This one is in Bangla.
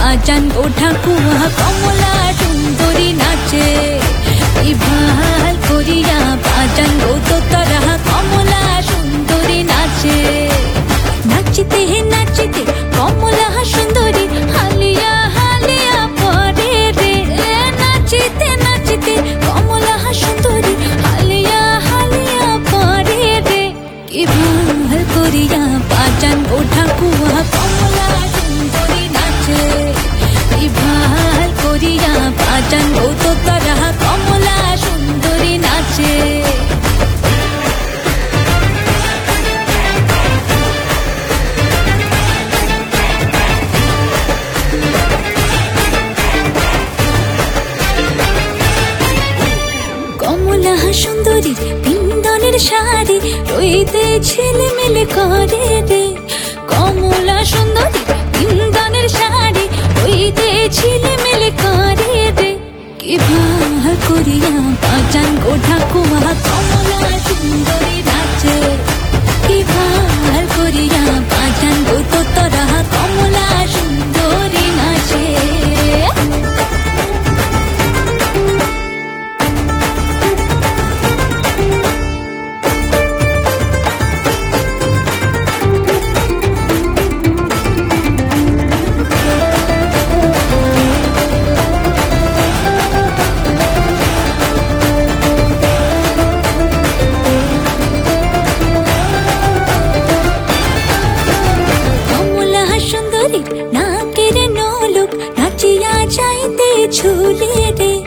বাজান ও ঠাকুয়া কমলা সুন্দরী নাচে ভাল করিয়া বাজান ও দোতারা কমলা সুন্দরী নাচে নাচিতে নাচিতে কমলা সুন্দরী হালিয়া হালিয়া পরে রে নাচিতে নাচিতে কমলা সুন্দরী হালিয়া হালিয়া পরে রে কি ভাল করিয়া বাজান ও ঠাকুয়া কমলা সুন্দরী নাচে ভাল করিয়া বাজান ও দোতারা কমলা সুন্দরী নাচে কমলা সুন্দরী বিন্দনের শাড়ি রইতে ছেলেমেলে করে রে কমলা সুন্দরী বিন্দনের শাড়ি রইতে ছেলেমেলে করে রে কি ভাল করিয়া বাজান গো ঠাকুয়া কমলা সুন্দরী নাচে কি ভাল করিয়া বাজান গো তোতরা কমলা সুন্দরী নাচে নাকের নলুক নাচিয়া যাইতে ঝুলে রে